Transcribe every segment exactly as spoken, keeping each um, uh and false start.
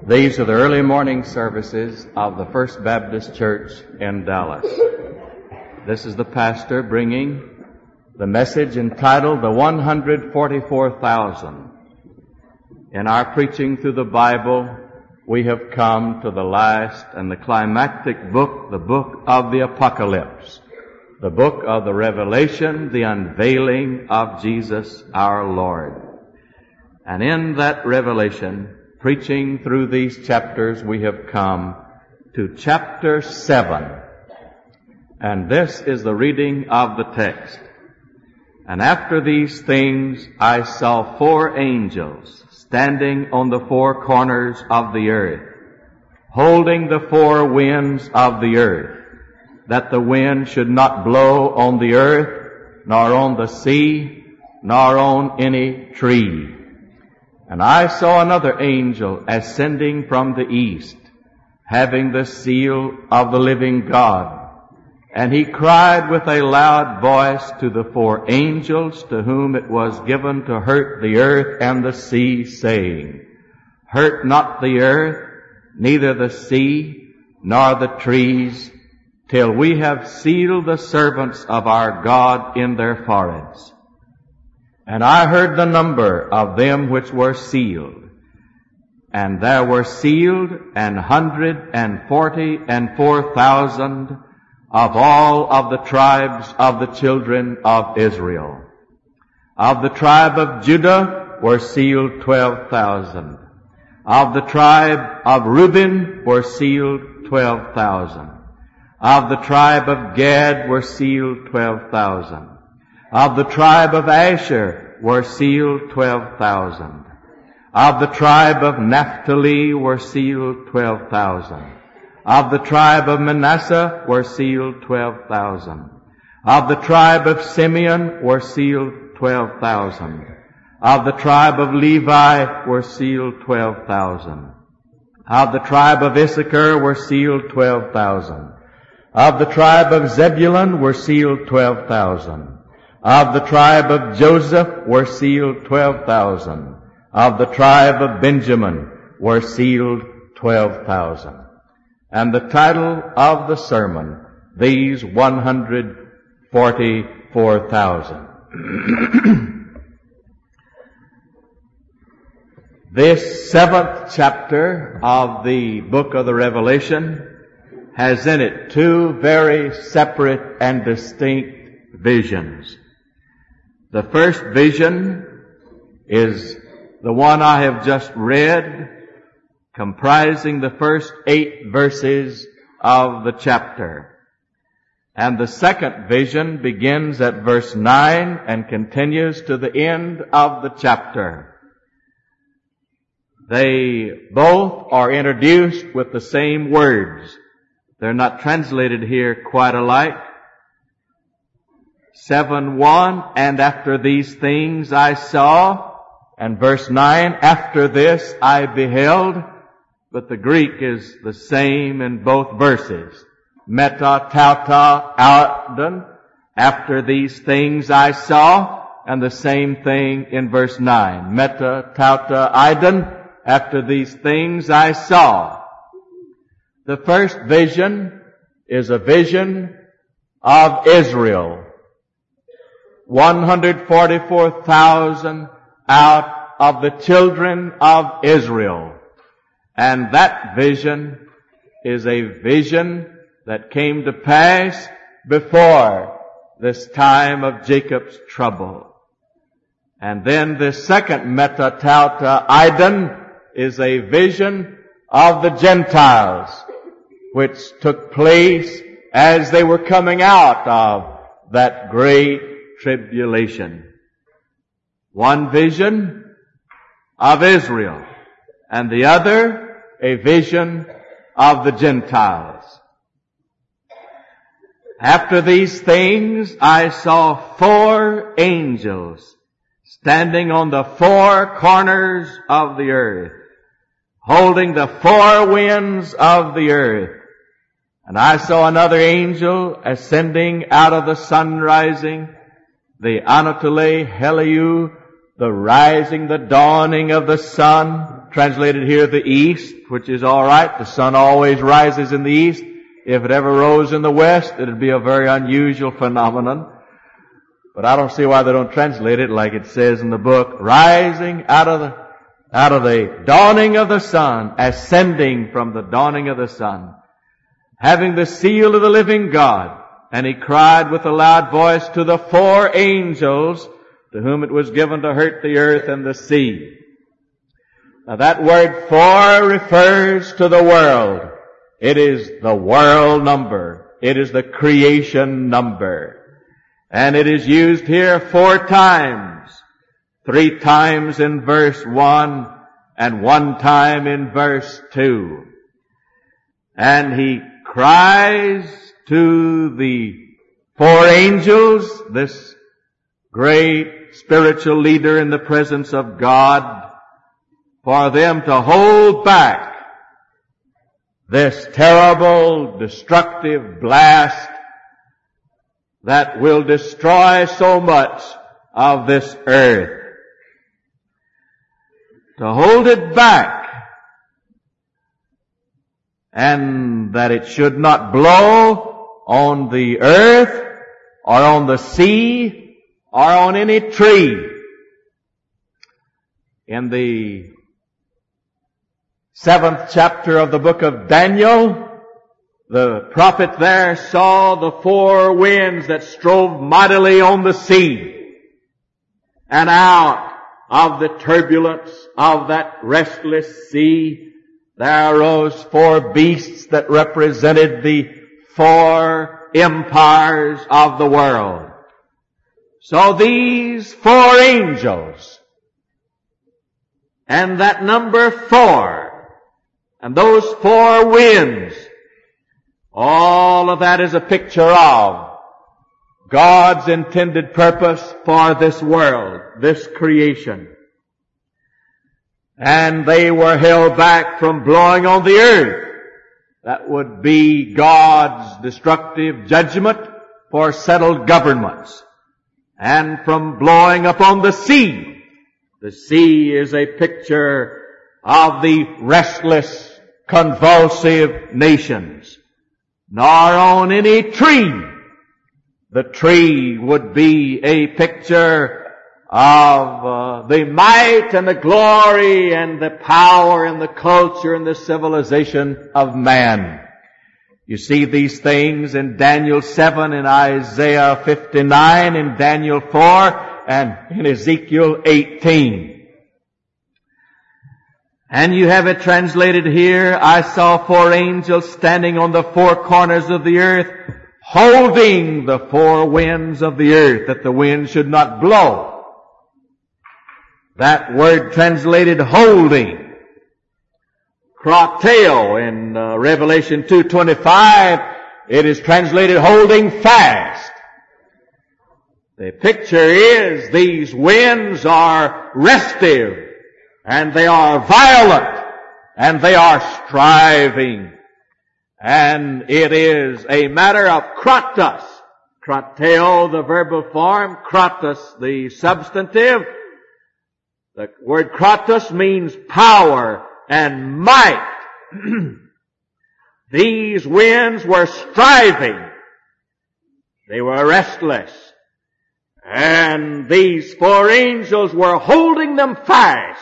These are the early morning services of the First Baptist Church in Dallas. This is the pastor bringing the message entitled The one hundred forty-four thousand. In our preaching through the Bible, we have come to the last and the climactic book, the book of the Apocalypse, the book of the Revelation, the unveiling of Jesus our Lord. And in that revelation, preaching through these chapters, we have come to chapter seven. And this is the reading of the text. And after these things I saw four angels standing on the four corners of the earth, holding the four winds of the earth, that the wind should not blow on the earth, nor on the sea, nor on any tree. And I saw another angel ascending from the east, having the seal of the living God. And he cried with a loud voice to the four angels to whom it was given to hurt the earth and the sea, saying, Hurt not the earth, neither the sea, nor the trees, till we have sealed the servants of our God in their foreheads. And I heard the number of them which were sealed. And there were sealed an hundred and forty and four thousand of all of the tribes of the children of Israel. Of the tribe of Judah were sealed twelve thousand. Of the tribe of Reuben were sealed twelve thousand. Of the tribe of Gad were sealed twelve thousand. Of the tribe of Asher were sealed twelve thousand. Of the tribe of Naphtali were sealed twelve thousand. Of the tribe of Manasseh were sealed twelve thousand. Of the tribe of Simeon were sealed twelve thousand. Of the tribe of Levi were sealed twelve thousand. Of the tribe of Issachar were sealed twelve thousand. Of the tribe of Zebulun were sealed twelve thousand. Of the tribe of Joseph were sealed twelve thousand. Of the tribe of Benjamin were sealed twelve thousand. And the title of the sermon, These one hundred forty-four thousand. This seventh chapter of the book of the Revelation has in it two very separate and distinct visions. The first vision is the one I have just read, comprising the first eight verses of the chapter. And the second vision begins at verse nine and continues to the end of the chapter. They both are introduced with the same words. They're not translated here quite alike. seven one, and after these things I saw, and verse nine, after this I beheld, but the Greek is the same in both verses. Meta, tauta, audon, after these things I saw, and the same thing in verse nine. Meta, tauta, idon, after these things I saw. The first vision is a vision of Israel. one hundred forty-four thousand out of the children of Israel. And that vision is a vision that came to pass before this time of Jacob's trouble. And then the second meta tauta idon is a vision of the Gentiles, which took place as they were coming out of that great tribulation. One vision of Israel, and the other a vision of the Gentiles. After these things I saw four angels standing on the four corners of the earth, holding the four winds of the earth. And I saw another angel ascending out of the sun rising, the Anatole Heliu, the rising, the dawning of the sun, translated here the east, which is all right. The sun always rises in the east. If it ever rose in the west, it would be a very unusual phenomenon. But I don't see why they don't translate it like it says in the book, rising out of the, out of the dawning of the sun, ascending from the dawning of the sun, having the seal of the living God. And he cried with a loud voice to the four angels to whom it was given to hurt the earth and the sea. Now that word four refers to the world. It is the world number. It is the creation number. And it is used here four times. Three times in verse one and one time in verse two. And he cries to the four angels, this great spiritual leader in the presence of God, for them to hold back this terrible, destructive blast that will destroy so much of this earth. To hold it back, and that it should not blow on the earth or on the sea or on any tree. In the seventh chapter of the book of Daniel, the prophet there saw the four winds that strove mightily on the sea. And out of the turbulence of that restless sea, there arose four beasts that represented the four empires of the world. So these four angels, and that number four, and those four winds, all of that is a picture of God's intended purpose for this world, this creation. And they were held back from blowing on the earth. That would be God's destructive judgment for settled governments. And from blowing upon the sea. The sea is a picture of the restless, convulsive nations. Nor on any tree. The tree would be a picture of uh, the might and the glory and the power and the culture and the civilization of man. You see these things in Daniel seven, in Isaiah fifty-nine, in Daniel four, and in Ezekiel eighteen. And you have it translated here, I saw four angels standing on the four corners of the earth, holding the four winds of the earth, that the wind should not blow. That word translated holding, krateo in uh, Revelation two twenty-five, it is translated holding fast. The picture is these winds are restive, and they are violent, and they are striving. And it is a matter of kratos. Krateo, the verbal form, kratos, the substantive. The word kratos means power and might. These winds were striving. They were restless. And these four angels were holding them fast.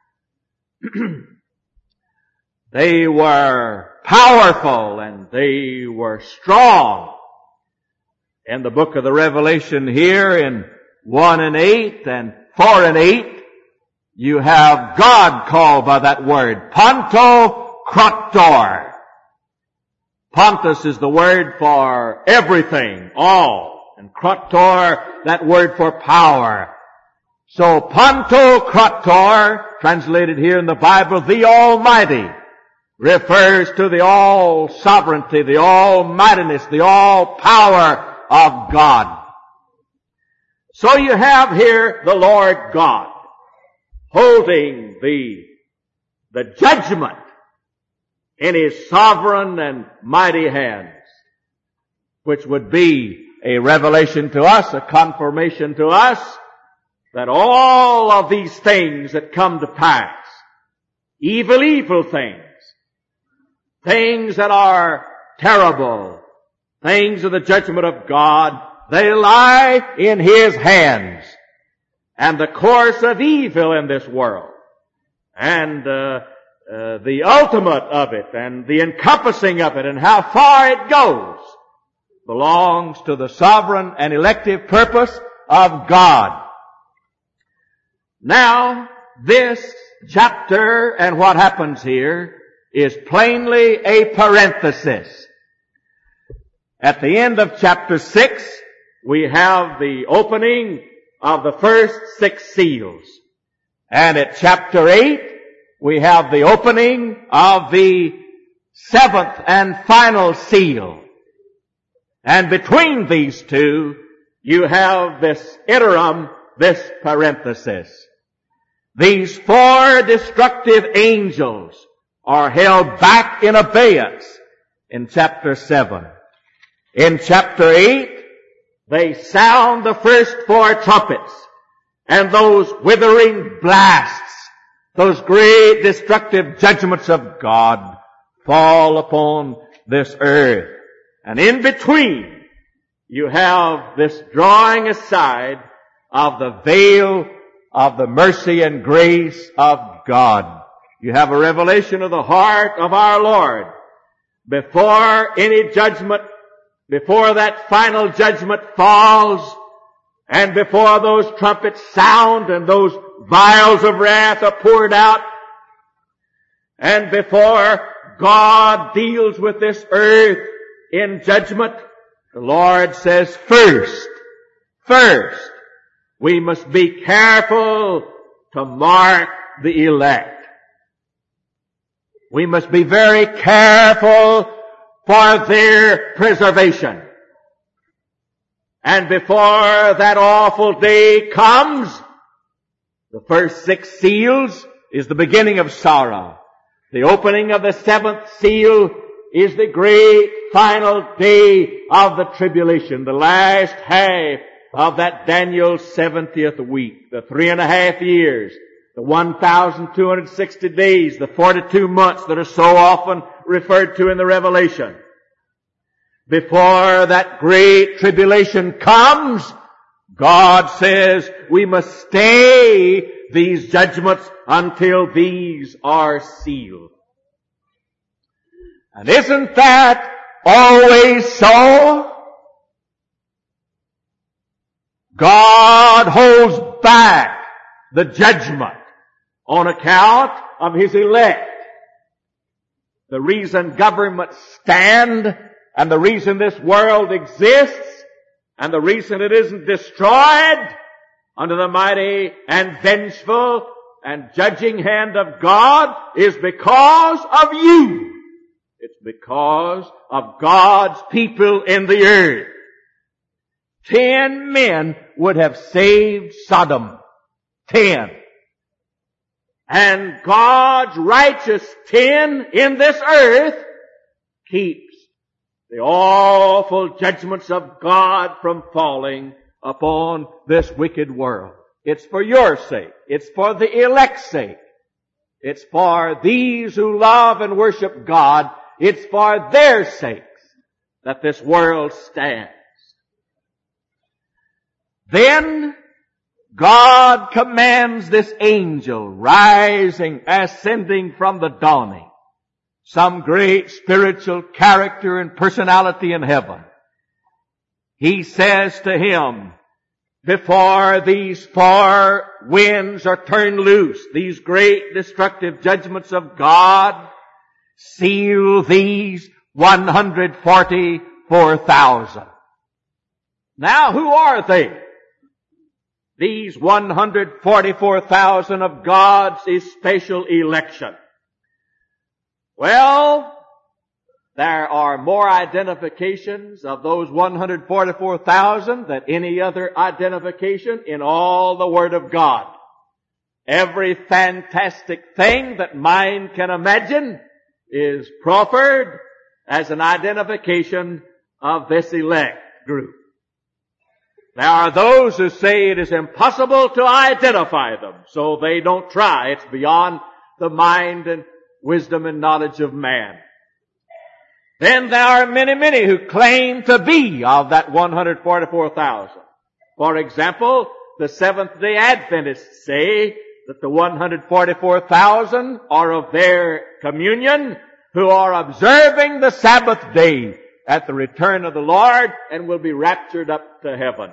They were powerful and they were strong. In the book of the Revelation here in one and eight and four and eight, you have God called by that word, Pantokrator. Pontus is the word for everything, all. And Krator, that word for power. So Pantokrator, translated here in the Bible, the Almighty, refers to the all sovereignty, the almightiness, the all power of God. So you have here the Lord God holding the, the judgment in His sovereign and mighty hands, which would be a revelation to us, a confirmation to us, that all of these things that come to pass, evil, evil things, things that are terrible, things of the judgment of God, they lie in His hands. And the course of evil in this world, and uh, uh, the ultimate of it, and the encompassing of it, and how far it goes, belongs to the sovereign and elective purpose of God. Now, this chapter and what happens here is plainly a parenthesis. At the end of chapter six, we have the opening of the first six seals. And at chapter eight, we have the opening of the seventh and final seal. And between these two, you have this interim, this parenthesis. These four destructive angels are held back in abeyance in chapter seven. In chapter eight, they sound the first four trumpets, and those withering blasts, those great destructive judgments of God fall upon this earth. And in between, you have this drawing aside of the veil of the mercy and grace of God. You have a revelation of the heart of our Lord. Before any judgment, before that final judgment falls, and before those trumpets sound and those vials of wrath are poured out, and before God deals with this earth in judgment, the Lord says, first, first, we must be careful to mark the elect. We must be very careful for their preservation. And before that awful day comes, the first six seals is the beginning of sorrow. The opening of the seventh seal is the great final day of the tribulation, the last half of that Daniel's seventieth week, the three and a half years, the one thousand two hundred sixty days, the forty-two months that are so often referred to in the Revelation. Before that great tribulation comes, God says we must stay these judgments until these are sealed. And isn't that always so? God holds back the judgment on account of His elect. The reason governments stand, and the reason this world exists, and the reason it isn't destroyed under the mighty and vengeful and judging hand of God, is because of you. It's because of God's people in the earth. Ten men would have saved Sodom. Ten. And God's righteous ten in this earth keeps the awful judgments of God from falling upon this wicked world. It's for your sake. It's for the elect's sake. It's for these who love and worship God. It's for their sakes that this world stands. Then God commands this angel rising, ascending from the dawning, some great spiritual character and personality in heaven. He says to him, before these four winds are turned loose, these great destructive judgments of God, seal these one hundred forty-four thousand. Now, who are they? These one hundred forty-four thousand of God's special election. Well, there are more identifications of those one hundred forty-four thousand than any other identification in all the Word of God. Every fantastic thing that mind can imagine is proffered as an identification of this elect group. There are those who say it is impossible to identify them, so they don't try. It's beyond the mind and wisdom and knowledge of man. Then there are many, many who claim to be of that one hundred forty-four thousand. For example, the Seventh-day Adventists say that the one hundred forty-four thousand are of their communion who are observing the Sabbath day at the return of the Lord and will be raptured up to heaven.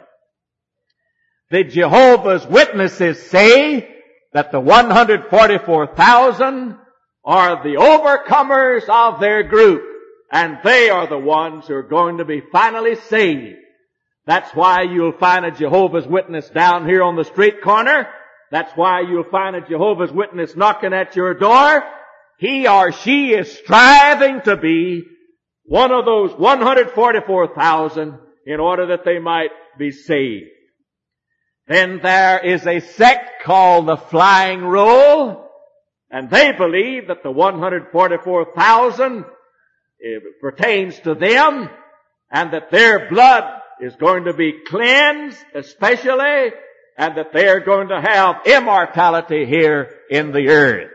The Jehovah's Witnesses say that the one hundred forty-four thousand are the overcomers of their group, and they are the ones who are going to be finally saved. That's why you'll find a Jehovah's Witness down here on the street corner. That's why you'll find a Jehovah's Witness knocking at your door. He or she is striving to be one of those one hundred forty-four thousand in order that they might be saved. Then there is a sect called the Flying Roll, and they believe that the one hundred forty-four thousand pertains to them, and that their blood is going to be cleansed especially, and that they are going to have immortality here in the earth.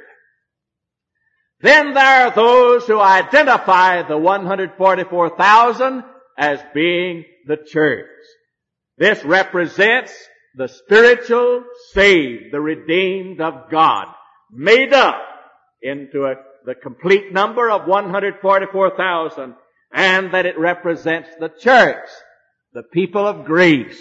Then there are those who identify the one hundred forty-four thousand as being the church. This represents the spiritual saved, the redeemed of God, made up into a, the complete number of one hundred forty-four thousand, and that it represents the church, the people of Greece.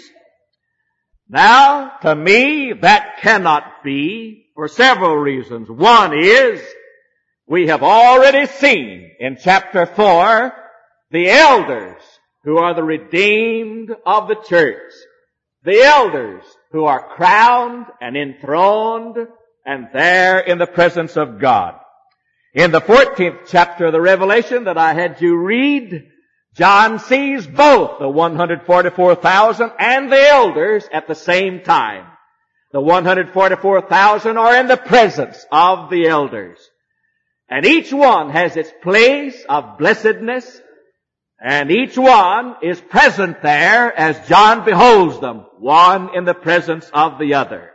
Now, to me, that cannot be for several reasons. One is, we have already seen in chapter four the elders who are the redeemed of the church. The elders who are crowned and enthroned and there in the presence of God. In the fourteenth chapter of the Revelation that I had you read, John sees both the one hundred forty-four thousand and the elders at the same time. The one hundred forty-four thousand are in the presence of the elders. And each one has its place of blessedness, and each one is present there as John beholds them, one in the presence of the other.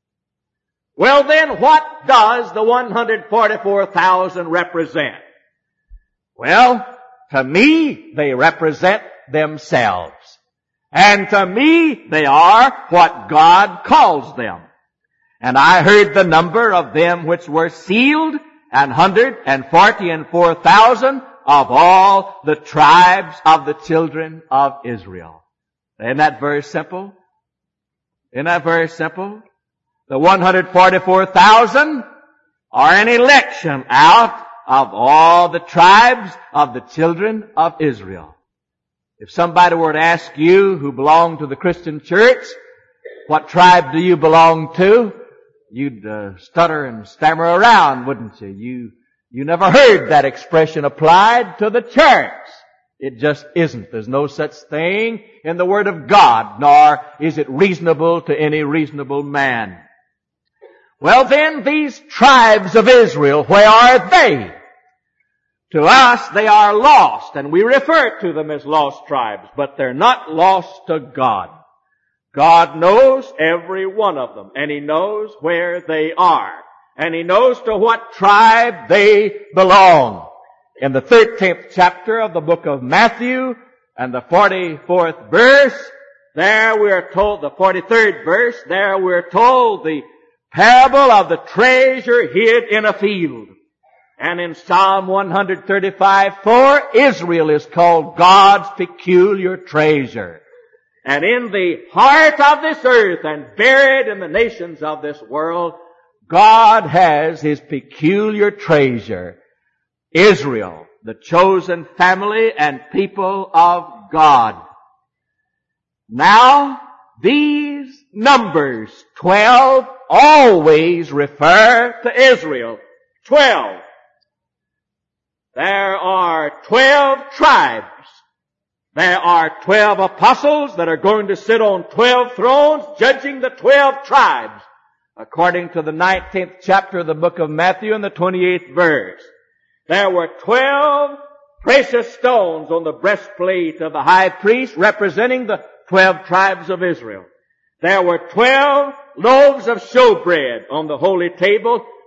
Well then, what does the one hundred forty-four thousand represent? Well, to me, they represent themselves. And to me, they are what God calls them. And I heard the number of them which were sealed, an hundred and forty and four thousand of all the tribes of the children of Israel. Isn't that very simple? Isn't that very simple? The one hundred forty-four thousand are an election out of all the tribes of the children of Israel. If somebody were to ask you who belong to the Christian church, what tribe do you belong to? You'd uh, stutter and stammer around, wouldn't you? You you never heard that expression applied to the church. It just isn't. There's no such thing in the Word of God, nor is it reasonable to any reasonable man. Well then, these tribes of Israel, where are they? To us, they are lost, and we refer to them as lost tribes, but they're not lost to God. God knows every one of them, and He knows where they are, and He knows to what tribe they belong. In the thirteenth chapter of the book of Matthew, and the forty-fourth verse, there we are told, the forty-third verse, there we are told the parable of the treasure hid in a field. And in Psalm one thirty-five four, Israel is called God's peculiar treasure. And in the heart of this earth and buried in the nations of this world, God has His peculiar treasure. Israel, the chosen family and people of God. Now, these numbers, twelve, always refer to Israel. Twelve. There are twelve tribes. There are twelve apostles that are going to sit on twelve thrones judging the twelve tribes, according to the nineteenth chapter of the book of Matthew and the twenty-eighth verse. There were twelve precious stones on the breastplate of the high priest representing the twelve tribes of Israel. There were twelve loaves of showbread on the holy table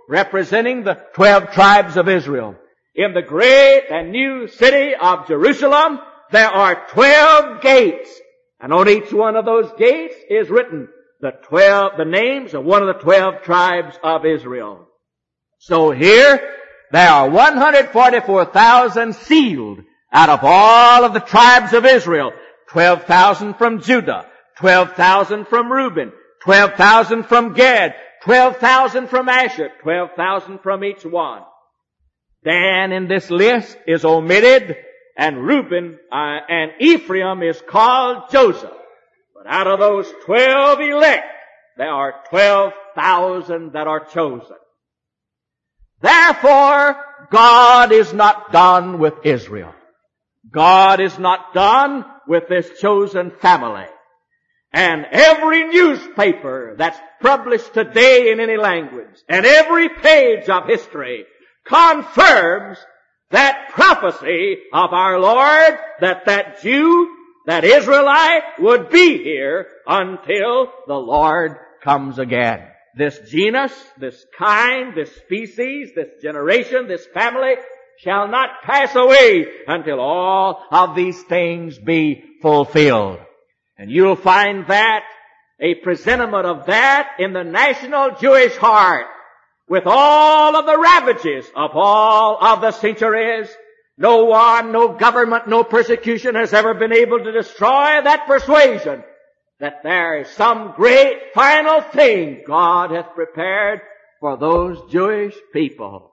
representing the twelve tribes of Israel. In the great and new city of Jerusalem, there are twelve gates. And on each one of those gates is written the twelve, the names of one of the twelve tribes of Israel. So here, there are one hundred forty-four thousand sealed out of all of the tribes of Israel. twelve thousand from Judah, twelve thousand from Reuben, twelve thousand from Gad, twelve thousand from Asher, twelve thousand from each one. Dan in this list is omitted, and Reuben uh, and Ephraim is called Joseph. But out of those twelve elect, there are twelve thousand that are chosen. Therefore, God is not done with Israel. God is not done with this chosen family. And every newspaper that's published today in any language, and every page of history confirms that prophecy of our Lord, that that Jew, that Israelite would be here until the Lord comes again. This genus, this kind, this species, this generation, this family shall not pass away until all of these things be fulfilled. And you'll find that, a presentiment of that in the national Jewish heart. With all of the ravages of all of the centuries, no one, no government, no persecution has ever been able to destroy that persuasion that there is some great final thing God hath prepared for those Jewish people.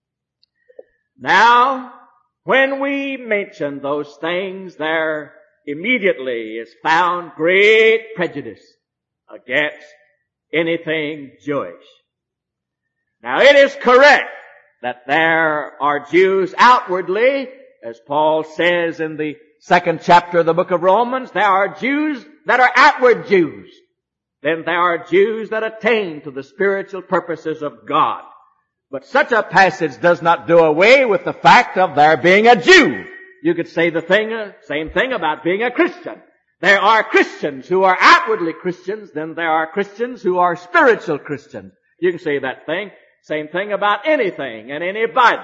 Now, when we mention those things, there immediately is found great prejudice against anything Jewish. Now, it is correct that there are Jews outwardly, as Paul says in the second chapter of the book of Romans. There are Jews that are outward Jews. Then there are Jews that attain to the spiritual purposes of God. But such a passage does not do away with the fact of there being a Jew. You could say the thing, same thing about being a Christian. There are Christians who are outwardly Christians, then there are Christians who are spiritual Christians. You can say that thing. Same thing about anything and anybody.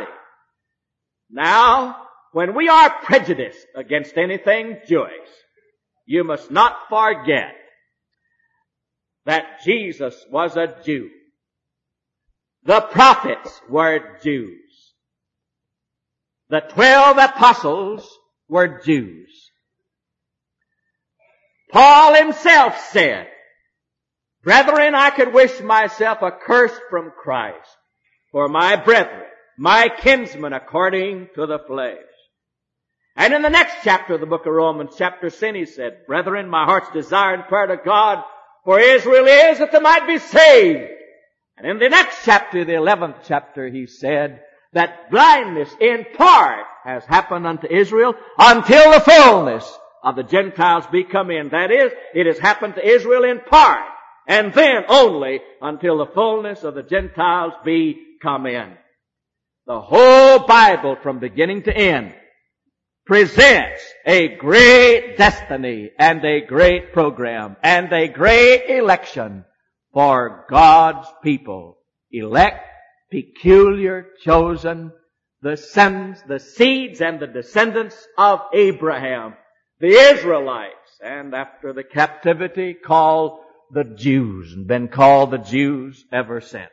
Now, when we are prejudiced against anything Jewish, you must not forget that Jesus was a Jew. The prophets were Jews. The twelve apostles were Jews. Paul himself said, "Brethren, I could wish myself accursed from Christ for my brethren, my kinsmen according to the flesh." And in the next chapter of the book of Romans, chapter ten, he said, "Brethren, my heart's desire and prayer to God for Israel is that they might be saved." And in the next chapter, the eleventh chapter, he said that blindness in part has happened unto Israel until the fullness of the Gentiles be come in. That is, it has happened to Israel in part. And then only until the fullness of the Gentiles be come in. The whole Bible from beginning to end presents a great destiny and a great program and a great election for God's people. Elect, peculiar, chosen, the sons, the seeds and the descendants of Abraham, the Israelites, and after the captivity called the Jews, and been called the Jews ever since.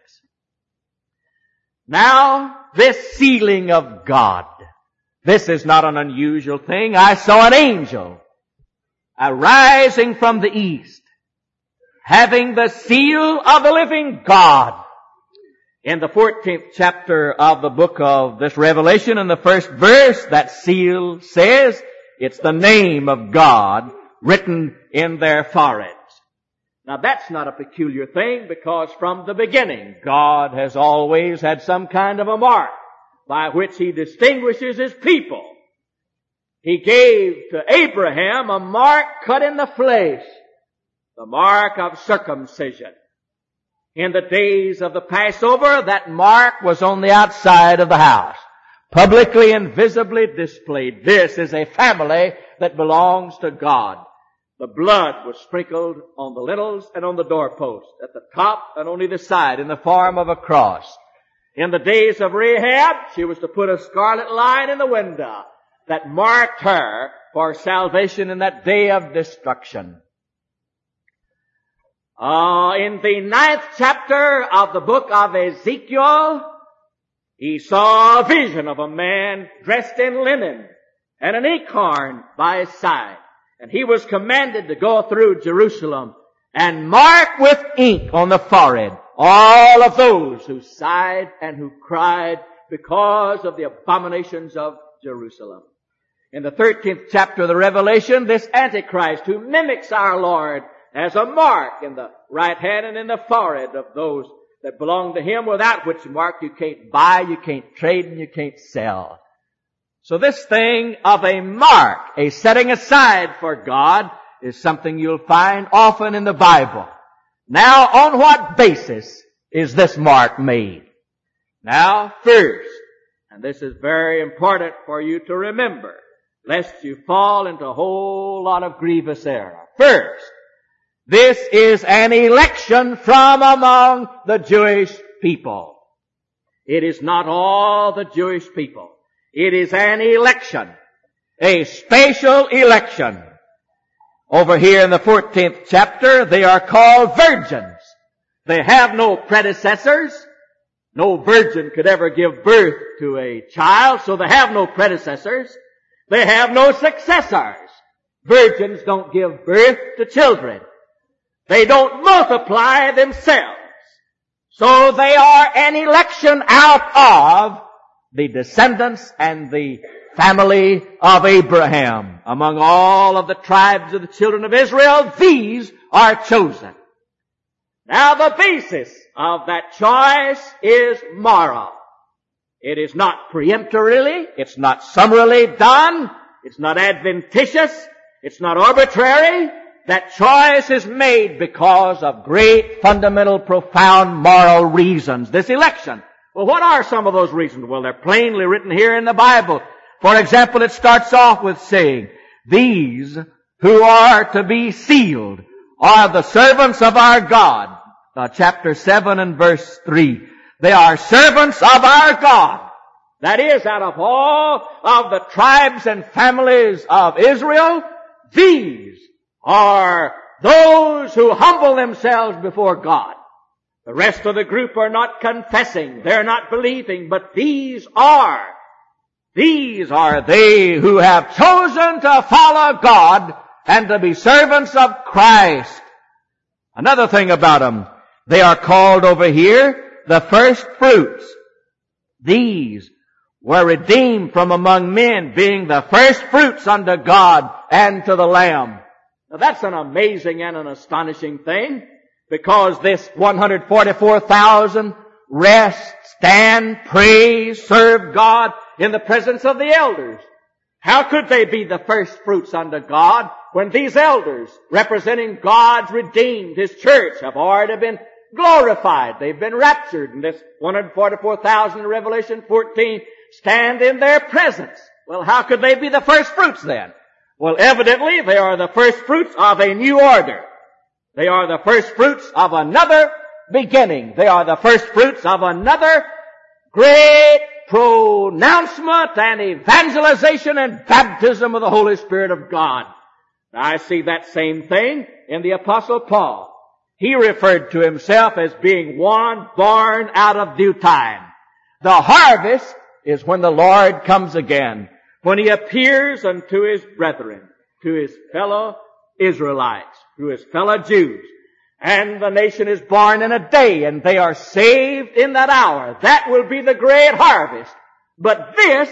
Now, this sealing of God, this is not an unusual thing. I saw an angel arising from the east, having the seal of the living God. In the fourteenth chapter of the book of this Revelation, in the first verse, that seal says it's the name of God written in their foreheads. Now that's not a peculiar thing, because from the beginning, God has always had some kind of a mark by which He distinguishes His people. He gave to Abraham a mark cut in the flesh, the mark of circumcision. In the days of the Passover, that mark was on the outside of the house, publicly and visibly displayed. This is a family that belongs to God. The blood was sprinkled on the lintels and on the doorpost, at the top and on either side, in the form of a cross. In the days of Rahab, she was to put a scarlet line in the window that marked her for salvation in that day of destruction. Uh, in the ninth chapter of the book of Ezekiel, he saw a vision of a man dressed in linen and an inkhorn by his side. And he was commanded to go through Jerusalem and mark with ink on the forehead all of those who sighed and who cried because of the abominations of Jerusalem. In the thirteenth chapter of the Revelation, this Antichrist who mimics our Lord as a mark in the right hand and in the forehead of those that belong to him, without which mark you can't buy, you can't trade, and you can't sell. So this thing of a mark, a setting aside for God, is something you'll find often in the Bible. Now, on what basis is this mark made? Now, first, and this is very important for you to remember, lest you fall into a whole lot of grievous error. First, this is an election from among the Jewish people. It is not all the Jewish people. It is an election, a special election. Over here in the fourteenth chapter, they are called virgins. They have no predecessors. No virgin could ever give birth to a child, so they have no predecessors. They have no successors. Virgins don't give birth to children. They don't multiply themselves. So they are an election out of the descendants and the family of Abraham. Among all of the tribes of the children of Israel, these are chosen. Now the basis of that choice is moral. It is not peremptorily, it's not summarily done, it's not adventitious, it's not arbitrary. That choice is made because of great, fundamental, profound moral reasons. This election. Well, what are some of those reasons? Well, they're plainly written here in the Bible. For example, it starts off with saying, these who are to be sealed are the servants of our God. Uh, chapter seven and verse three. They are servants of our God. That is, out of all of the tribes and families of Israel, these are those who humble themselves before God. The rest of the group are not confessing. They're not believing. But these are, these are they who have chosen to follow God and to be servants of Christ. Another thing about them, they are called over here the first fruits. These were redeemed from among men, being the first fruits unto God and to the Lamb. Now that's an amazing and an astonishing thing, because this one hundred forty-four thousand rest, stand, praise, serve God in the presence of the elders. How could they be the first fruits unto God when these elders, representing God's redeemed, His church, have already been glorified? They've been raptured, and this one hundred forty-four thousand in Revelation fourteen stand in their presence. Well, how could they be the first fruits then? Well, evidently they are the first fruits of a new order. They are the first fruits of another beginning. They are the first fruits of another great pronouncement and evangelization and baptism of the Holy Spirit of God. Now, I see that same thing in the Apostle Paul. He referred to himself as being one born out of due time. The harvest is when the Lord comes again, when He appears unto His brethren, to His fellow Israelites, to His fellow Jews. And the nation is born in a day, and they are saved in that hour. That will be the great harvest. But this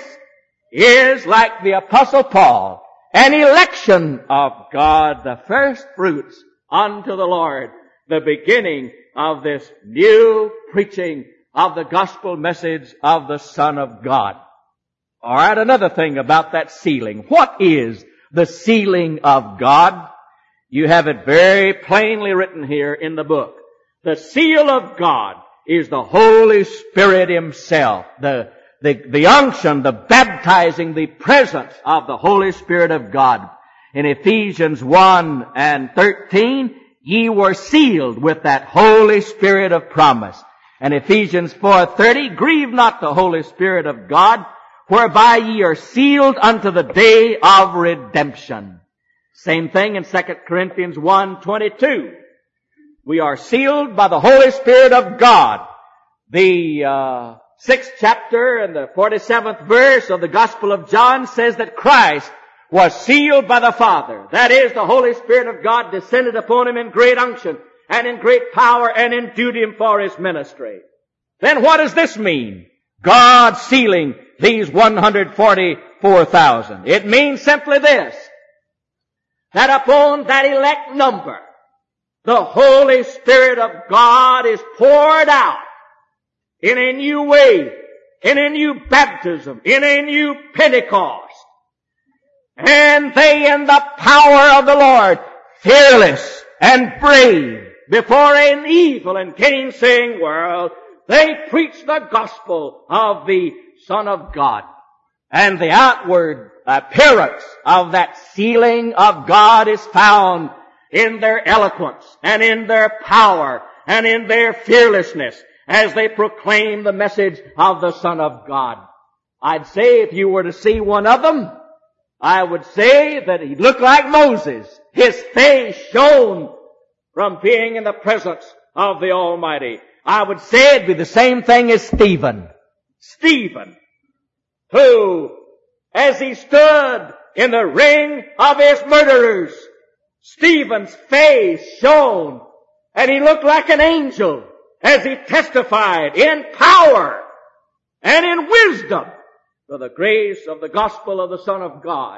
is, like the Apostle Paul, an election of God, the first fruits unto the Lord, the beginning of this new preaching of the gospel message of the Son of God. All right, another thing about that sealing. What is the sealing of God? You have it very plainly written here in the book. The seal of God is the Holy Spirit Himself. The, the, the unction, the baptizing, the presence of the Holy Spirit of God. In Ephesians one and thirteen, ye were sealed with that Holy Spirit of promise. And Ephesians four thirty, grieve not the Holy Spirit of God, whereby ye are sealed unto the day of redemption. Same thing in Second Corinthians one twenty-two. We are sealed by the Holy Spirit of God. The uh, sixth chapter and the forty-seventh verse of the Gospel of John says that Christ was sealed by the Father. That is, the Holy Spirit of God descended upon him in great unction and in great power and endued him for his ministry. Then what does this mean? God sealing these one hundred forty-four thousand. It means simply this, that upon that elect number, the Holy Spirit of God is poured out in a new way, in a new baptism, in a new Pentecost. And they, in the power of the Lord, fearless and brave before an evil and gainsaying world, they preach the gospel of the Son of God. And the outward appearance of that sealing of God is found in their eloquence and in their power and in their fearlessness as they proclaim the message of the Son of God. I'd say if you were to see one of them, I would say that he looked like Moses. His face shone from being in the presence of the Almighty. I would say it'd be the same thing as Stephen. Stephen, who, as he stood in the ring of his murderers, Stephen's face shone, and he looked like an angel as he testified in power and in wisdom to the grace of the gospel of the Son of God.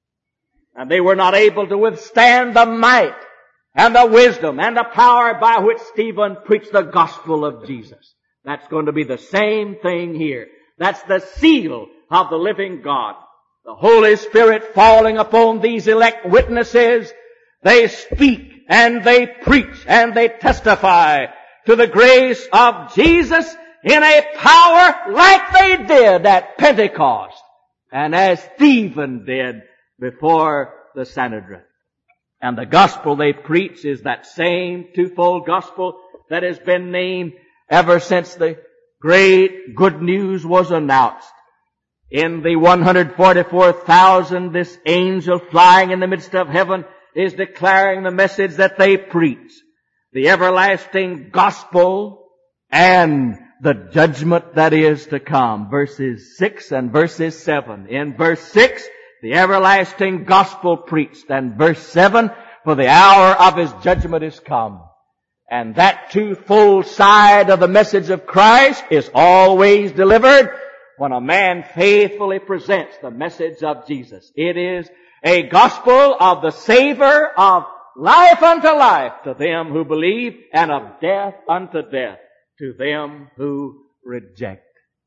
And they were not able to withstand the might and the wisdom and the power by which Stephen preached the gospel of Jesus. That's going to be the same thing here. That's the seal of the living God. The Holy Spirit falling upon these elect witnesses. They speak and they preach and they testify to the grace of Jesus in a power like they did at Pentecost and as Stephen did before the Sanhedrin. And the gospel they preach is that same twofold gospel that has been named ever since the great good news was announced. In the one hundred forty-four thousand, this angel flying in the midst of heaven is declaring the message that they preach. The everlasting gospel and the judgment that is to come. Verses six and verses seven. In verse six, the everlasting gospel preached. And verse seven, for the hour of his judgment is come. And that twofold side of the message of Christ is always delivered when a man faithfully presents the message of Jesus. It is a gospel of the savor of life unto life to them who believe, and of death unto death to them who reject.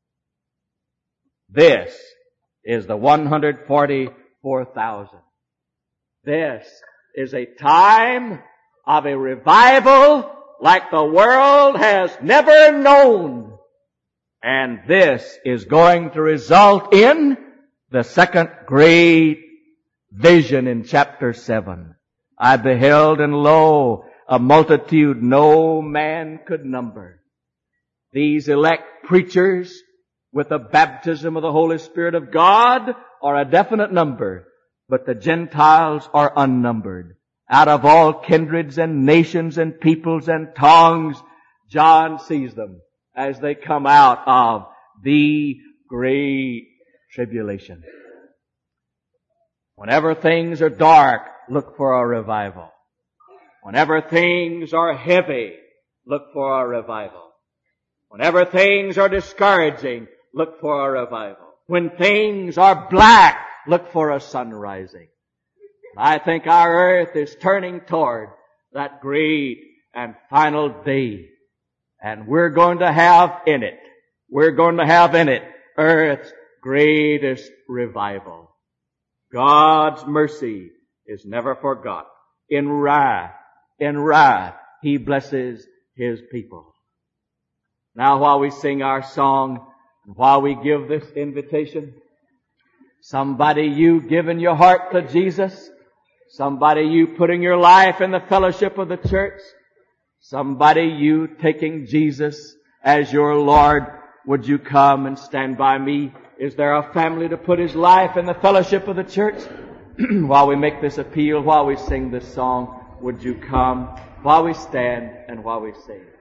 This is the one hundred forty-four thousand. This is a time of a revival like the world has never known. And this is going to result in the second great vision in chapter seven. I beheld, and lo, a multitude no man could number. These elect preachers with the baptism of the Holy Spirit of God are a definite number, but the Gentiles are unnumbered. Out of all kindreds and nations and peoples and tongues, John sees them as they come out of the great tribulation. Whenever things are dark, look for a revival. Whenever things are heavy, look for a revival. Whenever things are discouraging, look for a revival. When things are black, look for a sun rising. I think our earth is turning toward that great and final day. And we're going to have in it, we're going to have in it earth's greatest revival. God's mercy is never forgot. In wrath, in wrath, He blesses His people. Now while we sing our song, and while we give this invitation, somebody you giving your heart to Jesus, somebody you putting your life in the fellowship of the church, somebody you taking Jesus as your Lord, would you come and stand by me? Is there a family to put his life in the fellowship of the church? While we make this appeal, while we sing this song, would you come? While we stand and while we sing.